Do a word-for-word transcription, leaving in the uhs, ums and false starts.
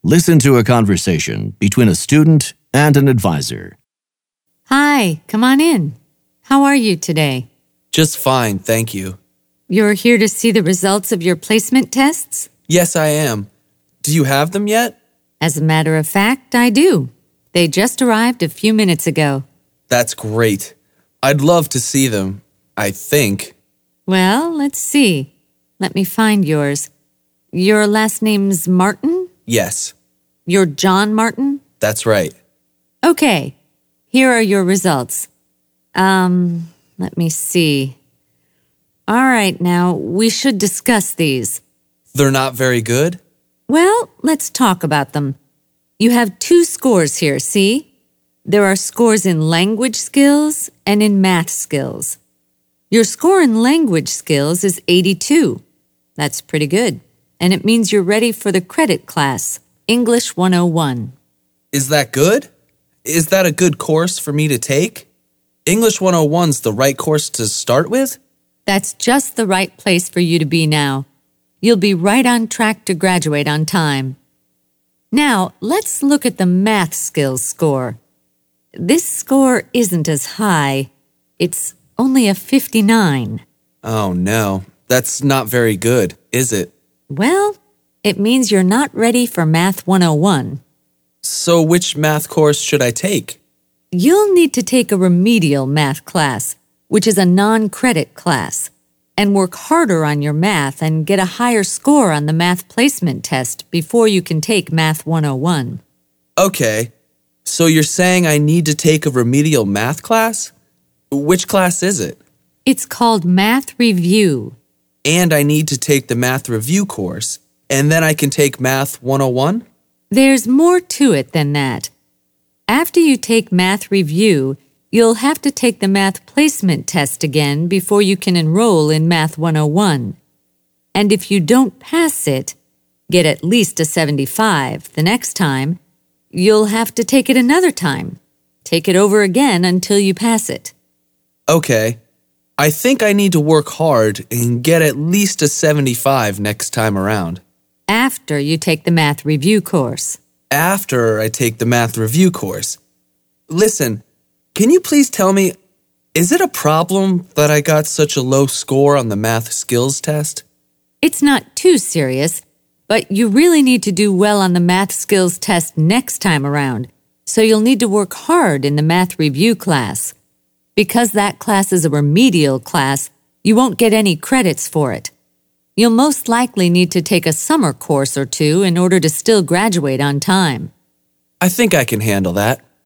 Listen to a conversation between a student and an advisor. Hi, come on in. How are you today? Just fine, thank you. You're here to see the results of your placement tests? Yes, I am. Do you have them yet? As a matter of fact, I do. They just arrived a few minutes ago. That's great. I'd love to see them, I think. Well, let's see. Let me find yours. Your last name's Martin? Yes, You're John Martin? that's right. Okay, here are your results. Um, let me see. All right, now, we should discuss these. They're not very good? Well, let's talk about them. You have two scores here, see? There are scores in language skills and in math skills. Your score in language skills is eighty-two. That's pretty good, and it means you're ready for the credit class, English one oh one. Is that good? Is that a good course for me to take? English one oh one's the right course to start with? That's just the right place for you to be now. You'll be right on track to graduate on time. Now, let's look at the math skills score. This score isn't as high. It's only a fifty-nine. Oh no, that's not very good, is it? Well, it means you're not ready for Math one oh one. So which math course should I take? You'll need to take a remedial math class, which is a non-credit class, and work harder on your math and get a higher score on the math placement test before you can take Math one oh one. Okay, so you're saying I need to take a remedial math class? Which class is it? It's called Math Review. And I need to take the math review course, and then I can take Math one oh one? There's more to it than that. After you take Math Review, you'll have to take the math placement test again before you can enroll in Math one oh one. And if you don't pass it, get at least a seventy-five the next time, you'll have to take it another time. Take it over again until you pass it. Okay, I think I need to work hard and get at least a seventy-five next time around. After you take the Math Review course. After I take the math review course. Listen, can you please tell me, is it a problem that I got such a low score on the math skills test? It's not too serious, but you really need to do well on the math skills test next time around, so you'll need to work hard in the Math Review class. Because that class is a remedial class, you won't get any credits for it. You'll most likely need to take a summer course or two in order to still graduate on time. I think I can handle that.